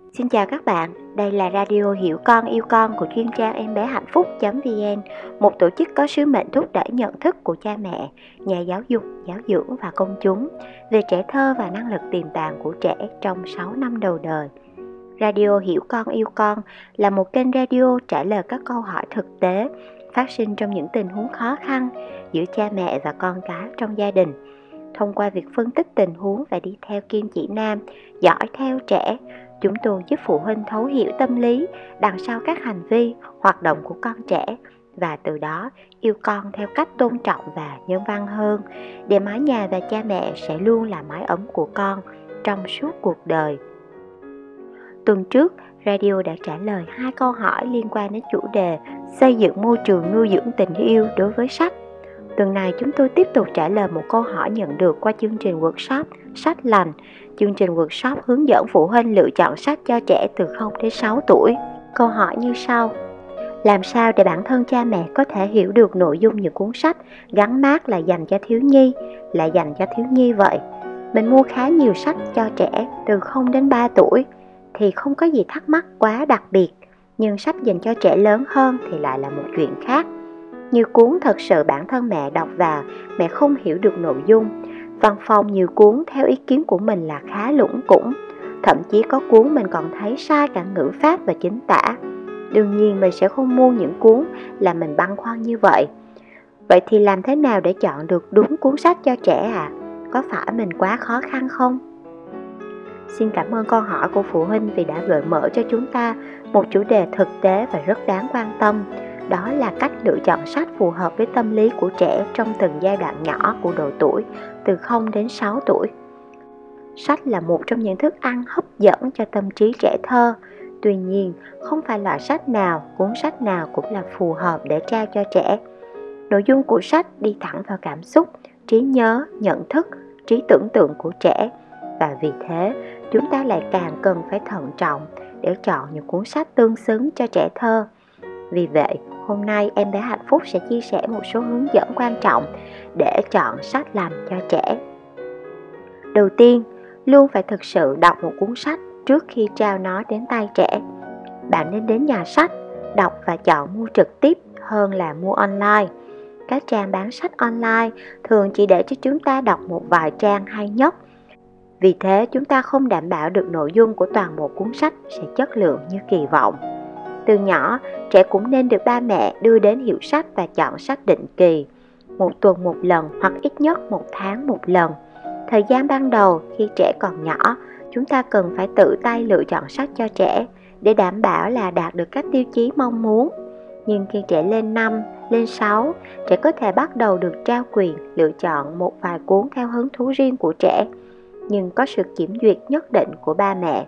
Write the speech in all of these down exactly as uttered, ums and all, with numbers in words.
Xin chào các bạn, đây là Radio Hiểu Con Yêu Con của chuyên trang em bé hạnh phúc chấm vn, một tổ chức có sứ mệnh thúc đẩy nhận thức của cha mẹ, nhà giáo dục, giáo dưỡng và công chúng về trẻ thơ và năng lực tiềm tàng của trẻ trong sáu năm đầu đời. Radio Hiểu Con Yêu Con là một kênh radio trả lời các câu hỏi thực tế phát sinh trong những tình huống khó khăn giữa cha mẹ và con cái trong gia đình. Thông qua việc phân tích tình huống và đi theo kim chỉ nam, dõi theo trẻ, chúng tôi giúp phụ huynh thấu hiểu tâm lý đằng sau các hành vi, hoạt động của con trẻ và từ đó yêu con theo cách tôn trọng và nhân văn hơn, để mái nhà và cha mẹ sẽ luôn là mái ấm của con trong suốt cuộc đời. Tuần trước, radio đã trả lời hai câu hỏi liên quan đến chủ đề xây dựng môi trường nuôi dưỡng tình yêu đối với sách. Tuần này chúng tôi tiếp tục trả lời một câu hỏi nhận được qua chương trình workshop Sách Lành, chương trình workshop hướng dẫn phụ huynh lựa chọn sách cho trẻ từ không đến sáu tuổi. Câu hỏi như sau: làm sao để bản thân cha mẹ có thể hiểu được nội dung những cuốn sách gắn mác là dành cho thiếu nhi, là dành cho thiếu nhi vậy? Mình mua khá nhiều sách cho trẻ từ không đến ba tuổi thì không có gì thắc mắc quá đặc biệt, nhưng sách dành cho trẻ lớn hơn thì lại là một chuyện khác. Nhiều cuốn thật sự bản thân mẹ đọc vào, mẹ không hiểu được nội dung. Văn phong nhiều cuốn theo ý kiến của mình là khá lủng củng. Thậm chí có cuốn mình còn thấy sai cả ngữ pháp và chính tả. Đương nhiên mình sẽ không mua những cuốn là mình băn khoăn như vậy. Vậy thì làm thế nào để chọn được đúng cuốn sách cho trẻ à? Có phải mình quá khó khăn không? Xin cảm ơn câu hỏi của phụ huynh vì đã gợi mở cho chúng ta một chủ đề thực tế và rất đáng quan tâm. Đó là cách lựa chọn sách phù hợp với tâm lý của trẻ trong từng giai đoạn nhỏ của độ tuổi, từ không đến sáu tuổi. Sách là một trong những thức ăn hấp dẫn cho tâm trí trẻ thơ. Tuy nhiên, không phải loại sách nào, cuốn sách nào cũng là phù hợp để trao cho trẻ. Nội dung của sách đi thẳng vào cảm xúc, trí nhớ, nhận thức, trí tưởng tượng của trẻ. Và vì thế, chúng ta lại càng cần phải thận trọng để chọn những cuốn sách tương xứng cho trẻ thơ. Vì vậy, hôm nay em bé hạnh phúc sẽ chia sẻ một số hướng dẫn quan trọng để chọn sách làm cho trẻ. Đầu tiên, luôn phải thực sự đọc một cuốn sách trước khi trao nó đến tay trẻ. Bạn nên đến nhà sách, đọc và chọn mua trực tiếp hơn là mua online. Các trang bán sách online thường chỉ để cho chúng ta đọc một vài trang hay nhất. Vì thế, chúng ta không đảm bảo được nội dung của toàn bộ cuốn sách sẽ chất lượng như kỳ vọng. Từ nhỏ, trẻ cũng nên được ba mẹ đưa đến hiệu sách và chọn sách định kỳ, một tuần một lần hoặc ít nhất một tháng một lần. Thời gian ban đầu khi trẻ còn nhỏ, chúng ta cần phải tự tay lựa chọn sách cho trẻ để đảm bảo là đạt được các tiêu chí mong muốn. Nhưng khi trẻ lên năm, lên sáu, trẻ có thể bắt đầu được trao quyền lựa chọn một vài cuốn theo hứng thú riêng của trẻ, nhưng có sự kiểm duyệt nhất định của ba mẹ.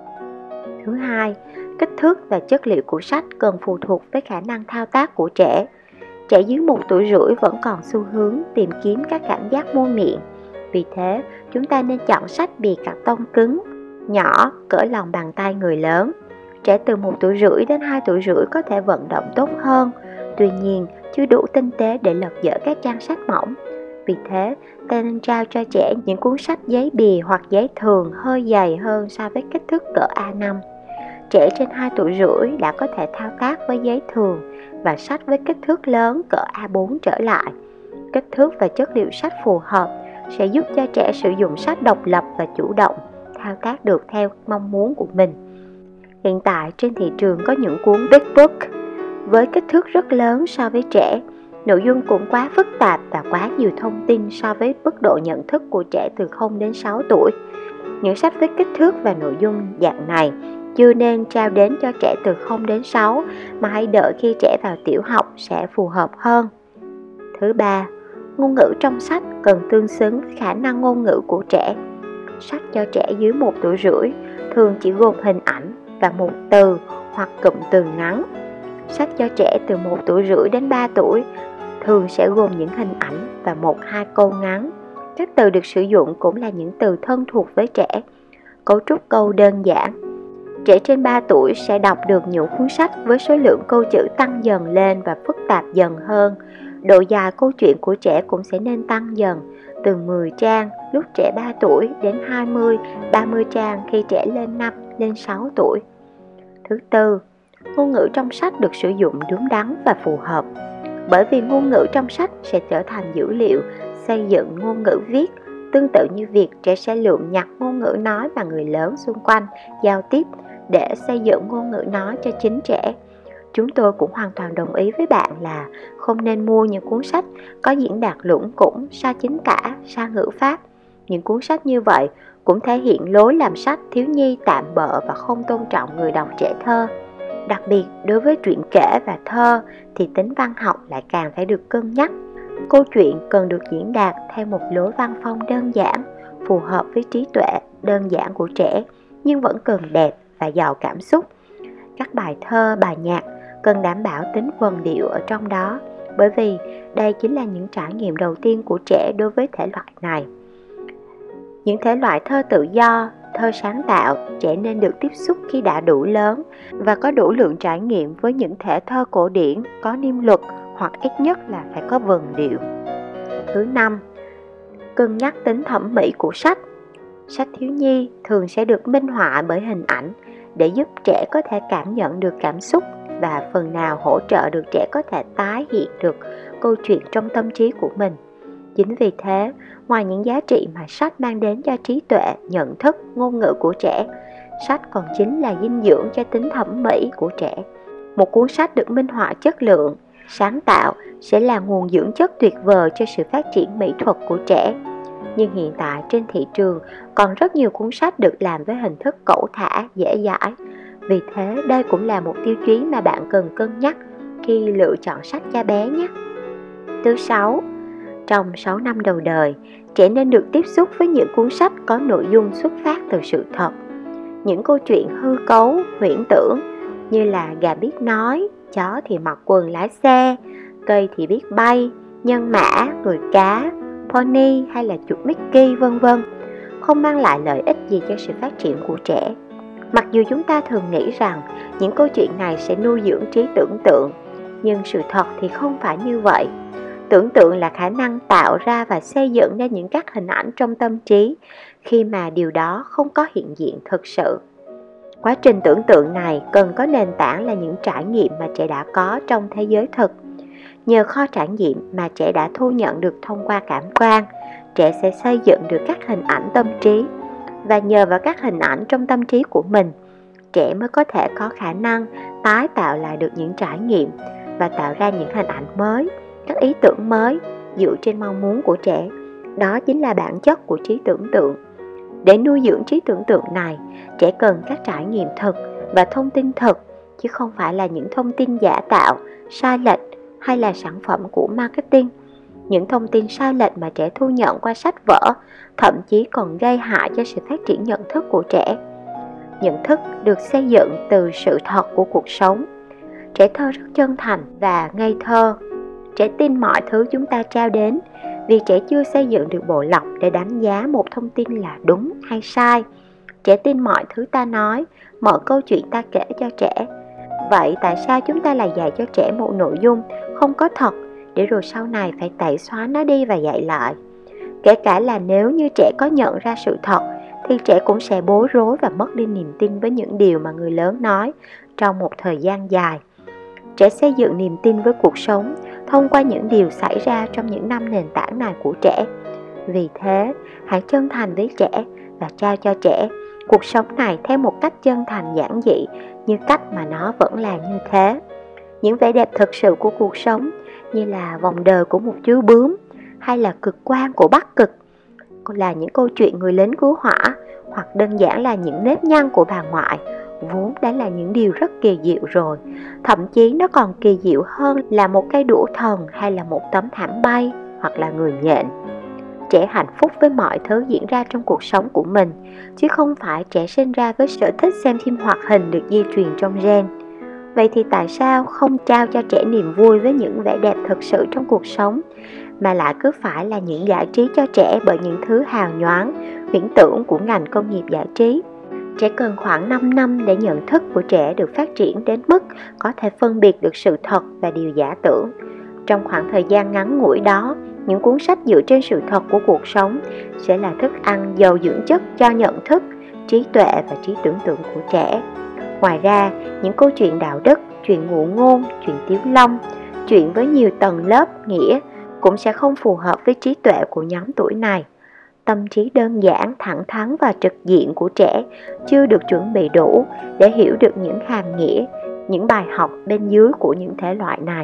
Thứ hai, kích thước và chất liệu của sách cần phụ thuộc với khả năng thao tác của trẻ. Trẻ dưới một tuổi rưỡi vẫn còn xu hướng tìm kiếm các cảm giác môi miệng. Vì thế, chúng ta nên chọn sách bìa cạc tông cứng, nhỏ, cỡ lòng bàn tay người lớn. Trẻ từ một tuổi rưỡi đến hai tuổi rưỡi có thể vận động tốt hơn, tuy nhiên chưa đủ tinh tế để lật dở các trang sách mỏng. Vì thế, ta nên trao cho trẻ những cuốn sách giấy bìa hoặc giấy thường hơi dày hơn so với kích thước cỡ A năm. Trẻ trên hai tuổi rưỡi đã có thể thao tác với giấy thường và sách với kích thước lớn cỡ A bốn trở lại. Kích thước và chất liệu sách phù hợp sẽ giúp cho trẻ sử dụng sách độc lập và chủ động, thao tác được theo mong muốn của mình. Hiện tại trên thị trường có những cuốn Big Book với kích thước rất lớn so với trẻ. Nội dung cũng quá phức tạp và quá nhiều thông tin so với mức độ nhận thức của trẻ từ không đến sáu tuổi. Những sách với kích thước và nội dung dạng này chưa nên trao đến cho trẻ từ không đến sáu, mà hãy đợi khi trẻ vào tiểu học sẽ phù hợp hơn. Thứ ba, ngôn ngữ trong sách cần tương xứng với khả năng ngôn ngữ của trẻ. Sách cho trẻ dưới một tuổi rưỡi thường chỉ gồm hình ảnh và một từ hoặc cụm từ ngắn. Sách cho trẻ từ một tuổi rưỡi đến ba tuổi thường sẽ gồm những hình ảnh và một hai câu ngắn. Các từ được sử dụng cũng là những từ thân thuộc với trẻ. Cấu trúc câu đơn giản. Trẻ trên ba tuổi sẽ đọc được những cuốn sách với số lượng câu chữ tăng dần lên và phức tạp dần hơn. Độ dài câu chuyện của trẻ cũng sẽ nên tăng dần, từ mười trang lúc trẻ ba tuổi đến hai mươi, ba mươi trang khi trẻ lên năm, lên sáu tuổi. Thứ tư, ngôn ngữ trong sách được sử dụng đúng đắn và phù hợp. Bởi vì ngôn ngữ trong sách sẽ trở thành dữ liệu xây dựng ngôn ngữ viết, tương tự như việc trẻ sẽ lượm nhặt ngôn ngữ nói mà người lớn xung quanh giao tiếp để xây dựng ngôn ngữ nói cho chính trẻ. Chúng tôi cũng hoàn toàn đồng ý với bạn là không nên mua những cuốn sách có diễn đạt lủng củng, sai chính tả, sai ngữ pháp. Những cuốn sách như vậy cũng thể hiện lối làm sách thiếu nhi tạm bợ và không tôn trọng người đọc trẻ thơ. Đặc biệt đối với truyện kể và thơ thì tính văn học lại càng phải được cân nhắc. Câu chuyện cần được diễn đạt theo một lối văn phong đơn giản, phù hợp với trí tuệ đơn giản của trẻ, nhưng vẫn cần đẹp và giàu cảm xúc. Các bài thơ, bài nhạc cần đảm bảo tính vần điệu ở trong đó, bởi vì đây chính là những trải nghiệm đầu tiên của trẻ đối với thể loại này. Những thể loại thơ tự do, thơ sáng tạo, trẻ nên được tiếp xúc khi đã đủ lớn và có đủ lượng trải nghiệm với những thể thơ cổ điển có niêm luật hoặc ít nhất là phải có vần điệu. Thứ năm, cân nhắc tính thẩm mỹ của sách. Sách thiếu nhi thường sẽ được minh họa bởi hình ảnh để giúp trẻ có thể cảm nhận được cảm xúc và phần nào hỗ trợ được trẻ có thể tái hiện được câu chuyện trong tâm trí của mình. Chính vì thế, ngoài những giá trị mà sách mang đến cho trí tuệ, nhận thức, ngôn ngữ của trẻ, sách còn chính là dinh dưỡng cho tính thẩm mỹ của trẻ. Một cuốn sách được minh họa chất lượng, sáng tạo sẽ là nguồn dưỡng chất tuyệt vời cho sự phát triển mỹ thuật của trẻ. Nhưng hiện tại trên thị trường còn rất nhiều cuốn sách được làm với hình thức cẩu thả, dễ dãi. Vì thế đây cũng là một tiêu chí mà bạn cần cân nhắc khi lựa chọn sách cho bé nhé. Thứ sáu, trong sáu năm đầu đời, trẻ nên được tiếp xúc với những cuốn sách có nội dung xuất phát từ sự thật. Những câu chuyện hư cấu, huyễn tưởng như là gà biết nói, chó thì mặc quần lái xe, cây thì biết bay, nhân mã, người cá, pony hay là chuột Mickey vân vân không mang lại lợi ích gì cho sự phát triển của trẻ. Mặc dù chúng ta thường nghĩ rằng những câu chuyện này sẽ nuôi dưỡng trí tưởng tượng, nhưng sự thật thì không phải như vậy. Tưởng tượng là khả năng tạo ra và xây dựng ra những các hình ảnh trong tâm trí khi mà điều đó không có hiện diện thực sự. Quá trình tưởng tượng này cần có nền tảng là những trải nghiệm mà trẻ đã có trong thế giới thực. Nhờ kho trải nghiệm mà trẻ đã thu nhận được thông qua cảm quan, trẻ sẽ xây dựng được các hình ảnh tâm trí. Và nhờ vào các hình ảnh trong tâm trí của mình, trẻ mới có thể có khả năng tái tạo lại được những trải nghiệm và tạo ra những hình ảnh mới, các ý tưởng mới dựa trên mong muốn của trẻ. Đó chính là bản chất của trí tưởng tượng. Để nuôi dưỡng trí tưởng tượng này, trẻ cần các trải nghiệm thực và thông tin thực, chứ không phải là những thông tin giả tạo, sai lệch hay là sản phẩm của marketing. Những thông tin sai lệch mà trẻ thu nhận qua sách vở thậm chí còn gây hại cho sự phát triển nhận thức của trẻ. Nhận thức được xây dựng từ sự thật của cuộc sống. Trẻ thơ rất chân thành và ngây thơ. Trẻ tin mọi thứ chúng ta trao đến, vì trẻ chưa xây dựng được bộ lọc để đánh giá một thông tin là đúng hay sai. Trẻ tin mọi thứ ta nói, mọi câu chuyện ta kể cho trẻ. Vậy tại sao chúng ta lại dạy cho trẻ một nội dung không có thật, để rồi sau này phải tẩy xóa nó đi và dạy lại? Kể cả là nếu như trẻ có nhận ra sự thật, thì trẻ cũng sẽ bối rối và mất đi niềm tin với những điều mà người lớn nói trong một thời gian dài. Trẻ xây dựng niềm tin với cuộc sống thông qua những điều xảy ra trong những năm nền tảng này của trẻ. Vì thế, hãy chân thành với trẻ và trao cho trẻ cuộc sống này theo một cách chân thành giản dị, như cách mà nó vẫn là như thế. Những vẻ đẹp thực sự của cuộc sống, như là vòng đời của một chú bướm, hay là cực quang của Bắc Cực, là những câu chuyện người lính cứu hỏa, hoặc đơn giản là những nếp nhăn của bà ngoại, vốn đã là những điều rất kỳ diệu rồi. Thậm chí nó còn kỳ diệu hơn là một cây đũa thần, hay là một tấm thảm bay, hoặc là người nhện. Trẻ hạnh phúc với mọi thứ diễn ra trong cuộc sống của mình, chứ không phải trẻ sinh ra với sở thích xem phim hoạt hình được di truyền trong gen. Vậy thì tại sao không trao cho trẻ niềm vui với những vẻ đẹp thực sự trong cuộc sống, mà lại cứ phải là những giải trí cho trẻ bởi những thứ hào nhoáng, viễn tưởng của ngành công nghiệp giải trí? Trẻ cần khoảng năm năm để nhận thức của trẻ được phát triển đến mức có thể phân biệt được sự thật và điều giả tưởng. Trong khoảng thời gian ngắn ngủi đó, Những cuốn sách dựa trên sự thật của cuộc sống sẽ là thức ăn giàu dưỡng chất cho nhận thức, trí tuệ và trí tưởng tượng của trẻ. Ngoài ra, những câu chuyện đạo đức, chuyện ngụ ngôn, chuyện tiếu lâm, chuyện với nhiều tầng lớp nghĩa cũng sẽ không phù hợp với trí tuệ của nhóm tuổi này. Tâm trí đơn giản, thẳng thắn và trực diện của trẻ chưa được chuẩn bị đủ để hiểu được những hàm nghĩa, những bài học bên dưới của những thể loại này.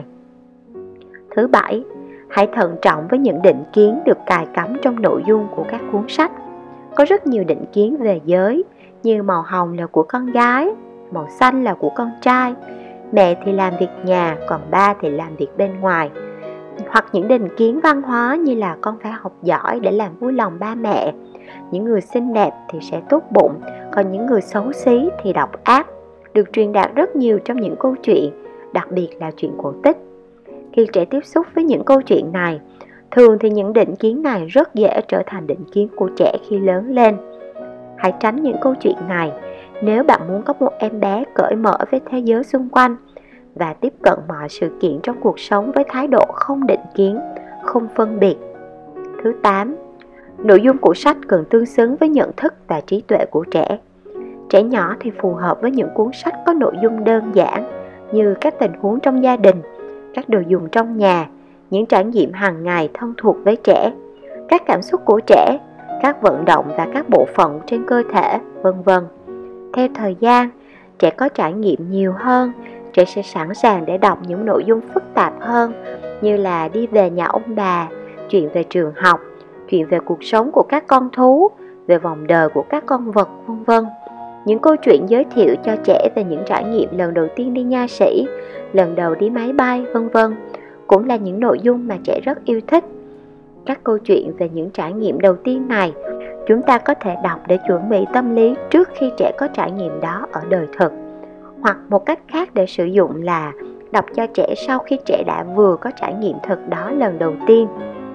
Thứ bảy, hãy thận trọng với những định kiến được cài cắm trong nội dung của các cuốn sách. Có rất nhiều định kiến về giới, như màu hồng là của con gái, màu xanh là của con trai, mẹ thì làm việc nhà, còn ba thì làm việc bên ngoài. Hoặc những định kiến văn hóa như là con phải học giỏi để làm vui lòng ba mẹ, những người xinh đẹp thì sẽ tốt bụng, còn những người xấu xí thì độc ác, được truyền đạt rất nhiều trong những câu chuyện, đặc biệt là chuyện cổ tích. Khi trẻ tiếp xúc với những câu chuyện này, thường thì những định kiến này rất dễ trở thành định kiến của trẻ khi lớn lên. Hãy tránh những câu chuyện này nếu bạn muốn có một em bé cởi mở với thế giới xung quanh và tiếp cận mọi sự kiện trong cuộc sống với thái độ không định kiến, không phân biệt. Thứ tám, nội dung của sách cần tương xứng với nhận thức và trí tuệ của trẻ. Trẻ nhỏ thì phù hợp với những cuốn sách có nội dung đơn giản như các tình huống trong gia đình, các đồ dùng trong nhà, những trải nghiệm hàng ngày thân thuộc với trẻ, các cảm xúc của trẻ, các vận động và các bộ phận trên cơ thể, vân vân. Theo thời gian, trẻ có trải nghiệm nhiều hơn, trẻ sẽ sẵn sàng để đọc những nội dung phức tạp hơn như là đi về nhà ông bà, chuyện về trường học, chuyện về cuộc sống của các con thú, về vòng đời của các con vật, vân vân. Những câu chuyện giới thiệu cho trẻ về những trải nghiệm lần đầu tiên đi nha sĩ, lần đầu đi máy bay, vân vân cũng là những nội dung mà trẻ rất yêu thích. Các câu chuyện về những trải nghiệm đầu tiên này, chúng ta có thể đọc để chuẩn bị tâm lý trước khi trẻ có trải nghiệm đó ở đời thực. Hoặc một cách khác để sử dụng là đọc cho trẻ sau khi trẻ đã vừa có trải nghiệm thực đó lần đầu tiên.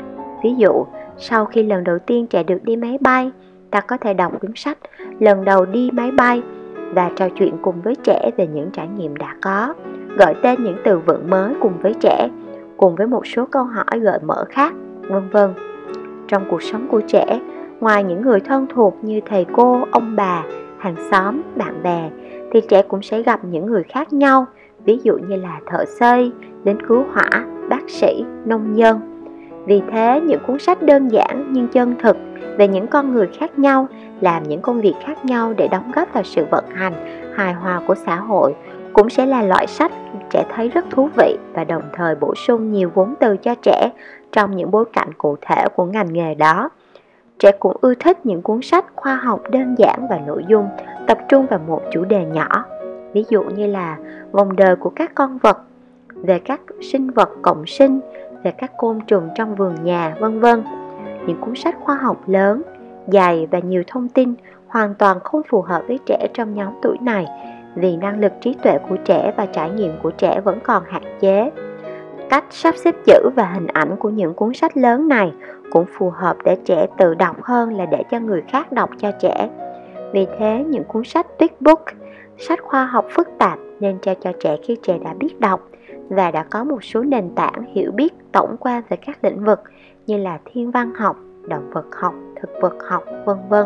Ví dụ, sau khi lần đầu tiên trẻ được đi máy bay, ta có thể đọc cuốn sách Lần đầu đi máy bay và trò chuyện cùng với trẻ về những trải nghiệm đã có, gọi tên những từ vựng mới cùng với trẻ, cùng với một số câu hỏi gợi mở khác, vân vân. Trong cuộc sống của trẻ, ngoài những người thân thuộc như thầy cô, ông bà, hàng xóm, bạn bè, thì trẻ cũng sẽ gặp những người khác nhau, ví dụ như là thợ xây, lính cứu hỏa, bác sĩ, nông dân. Vì thế, những cuốn sách đơn giản nhưng chân thực về những con người khác nhau, làm những công việc khác nhau để đóng góp vào sự vận hành, hài hòa của xã hội, cũng sẽ là loại sách trẻ thấy rất thú vị và đồng thời bổ sung nhiều vốn từ cho trẻ trong những bối cảnh cụ thể của ngành nghề đó. Trẻ cũng ưa thích những cuốn sách khoa học đơn giản và nội dung tập trung vào một chủ đề nhỏ, ví dụ như là vòng đời của các con vật, về các sinh vật cộng sinh, về các côn trùng trong vườn nhà, vân vân. Những cuốn sách khoa học lớn, dài và nhiều thông tin hoàn toàn không phù hợp với trẻ trong nhóm tuổi này, vì năng lực trí tuệ của trẻ và trải nghiệm của trẻ vẫn còn hạn chế. Cách sắp xếp chữ và hình ảnh của những cuốn sách lớn này cũng phù hợp để trẻ tự đọc hơn là để cho người khác đọc cho trẻ. Vì thế, những cuốn sách Big Book, sách khoa học phức tạp nên trao cho trẻ khi trẻ đã biết đọc và đã có một số nền tảng hiểu biết tổng quan về các lĩnh vực như là thiên văn học, động vật học, thực vật học, vân vân.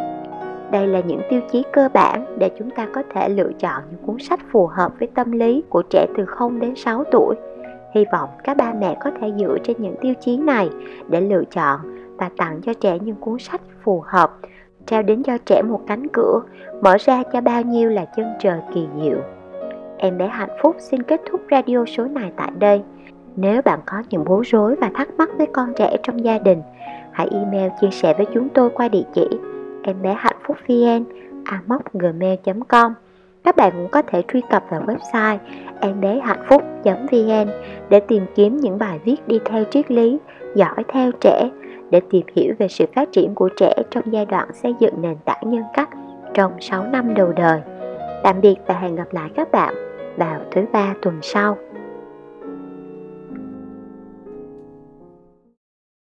Đây là những tiêu chí cơ bản để chúng ta có thể lựa chọn những cuốn sách phù hợp với tâm lý của trẻ từ không đến sáu tuổi. Hy vọng các ba mẹ có thể dựa trên những tiêu chí này để lựa chọn và tặng cho trẻ những cuốn sách phù hợp, trao đến cho trẻ một cánh cửa, mở ra cho bao nhiêu là chân trời kỳ diệu. Em bé hạnh phúc xin kết thúc radio số này tại đây. Nếu bạn có những bối rối và thắc mắc với con trẻ trong gia đình, hãy email chia sẻ với chúng tôi qua địa chỉ em bé hạnh phúc vn a m o c gmail chấm com. Các bạn cũng có thể truy cập vào website em bé hạnh phúc chấm vn để tìm kiếm những bài viết đi theo triết lý giỏi theo trẻ, để tìm hiểu về sự phát triển của trẻ trong giai đoạn xây dựng nền tảng nhân cách trong sáu năm đầu đời. Tạm biệt và hẹn gặp lại các bạn vào thứ ba tuần sau.